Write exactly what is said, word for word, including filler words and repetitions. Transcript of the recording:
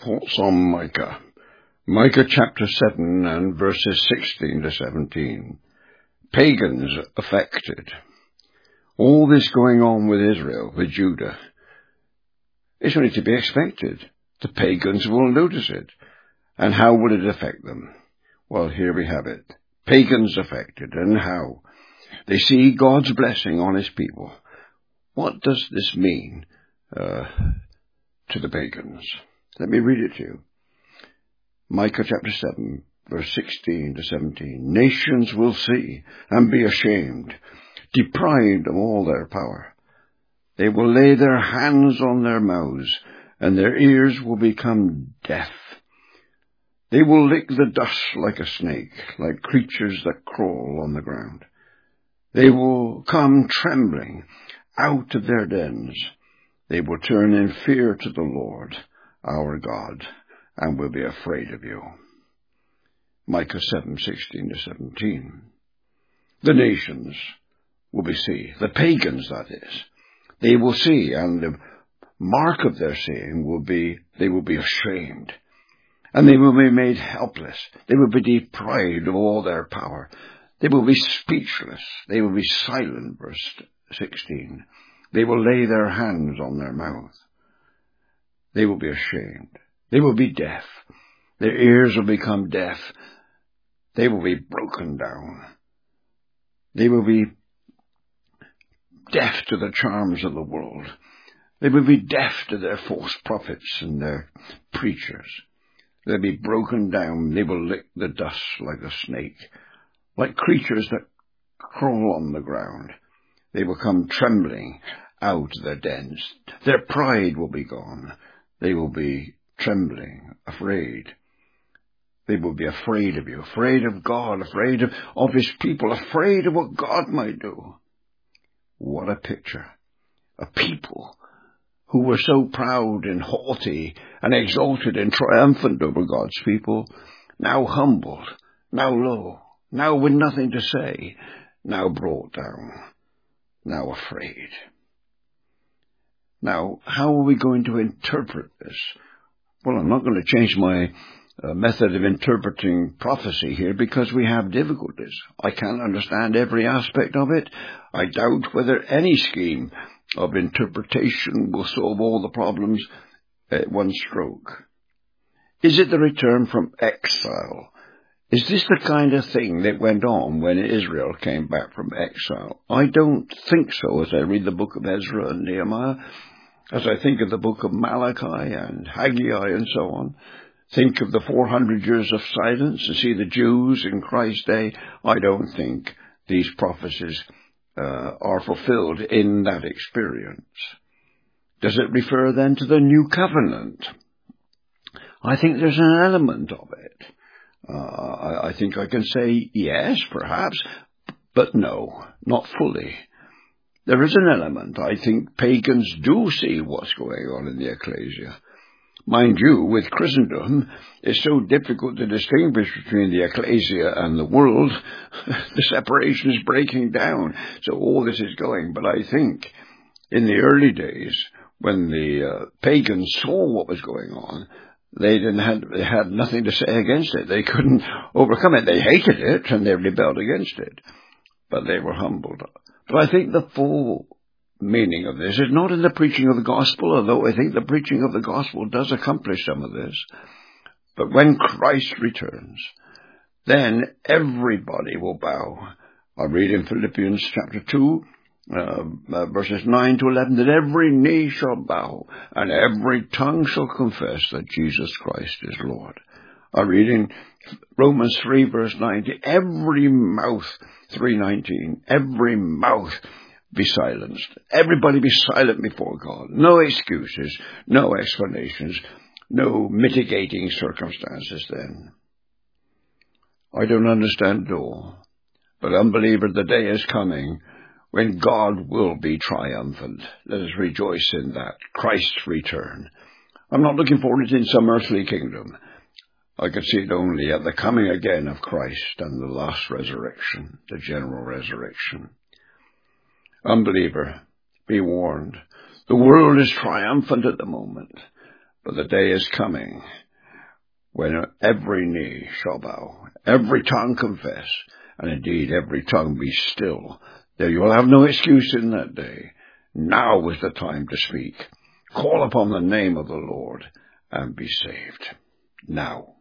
Thoughts on Micah. Micah chapter seven and verses sixteen to seventeen. Pagans affected. All this going on with Israel, with Judah, is only to be expected. The pagans will notice it. And how will it affect them? Well, here we have it. Pagans affected. And how? They see God's blessing on his people. What does this mean uh, to the pagans? Let me read it to you. Micah chapter seven, verse sixteen to seventeen. Nations will see and be ashamed, deprived of all their power. They will lay their hands on their mouths, and their ears will become deaf. They will lick the dust like a snake, like creatures that crawl on the ground. They will come trembling out of their dens. They will turn in fear to the Lord, our God, and will be afraid of you. Micah seven, sixteen to seventeen. The nations will be see, the pagans that is. They will see, and the mark of their seeing will be, they will be ashamed. And they will be made helpless. They will be deprived of all their power. They will be speechless. They will be silent, verse sixteen. They will lay their hands on their mouth. They will be ashamed. They will be deaf. Their ears will become deaf. They will be broken down. They will be deaf to the charms of the world. They will be deaf to their false prophets and their preachers. They'll be broken down. They will lick the dust like a snake, like creatures that crawl on the ground. They will come trembling out of their dens. Their pride will be gone. They will be trembling, afraid. They will be afraid of you, afraid of God, afraid of, of his people, afraid of what God might do. What a picture. A people who were so proud and haughty and exalted and triumphant over God's people, now humbled, now low, now with nothing to say, now brought down, now afraid. Now, how are we going to interpret this? Well, I'm not going to change my uh, method of interpreting prophecy here because we have difficulties. I can't understand every aspect of it. I doubt whether any scheme of interpretation will solve all the problems at one stroke. Is it the return from exile? Is this the kind of thing that went on when Israel came back from exile? I don't think so as I read the book of Ezra and Nehemiah, as I think of the book of Malachi and Haggai and so on. Think of the four hundred years of silence and see the Jews in Christ's day. I don't think these prophecies uh, are fulfilled in that experience. Does it refer then to the new covenant? I think there's an element of it. Uh, I, I think I can say yes, perhaps, but no, not fully. There is an element. I think pagans do see what's going on in the ecclesia. Mind you, with Christendom, it's so difficult to distinguish between the ecclesia and the world. The separation is breaking down. So all this is going. But I think in the early days, when the uh, pagans saw what was going on, they didn't have, they had nothing to say against it. They couldn't overcome it. They hated it and they rebelled against it. But they were humbled. But I think the full meaning of this is not in the preaching of the gospel, although I think the preaching of the gospel does accomplish some of this. But when Christ returns, then everybody will bow. I read in Philippians chapter two, uh, uh, verses nine to eleven, that every knee shall bow and every tongue shall confess that Jesus Christ is Lord. I read in Romans three, verse ninety, every mouth, three nineteen, every mouth be silenced. Everybody be silent before God. No excuses, no explanations, no mitigating circumstances then. I don't understand it all, but unbeliever, the day is coming when God will be triumphant. Let us rejoice in that, Christ's return. I'm not looking forward to it in some earthly kingdom. I could see it only at the coming again of Christ and the last resurrection, the general resurrection. Unbeliever, be warned. The world is triumphant at the moment. But the day is coming when every knee shall bow, every tongue confess, and indeed every tongue be still. There you will have no excuse in that day. Now is the time to speak. Call upon the name of the Lord and be saved. Now.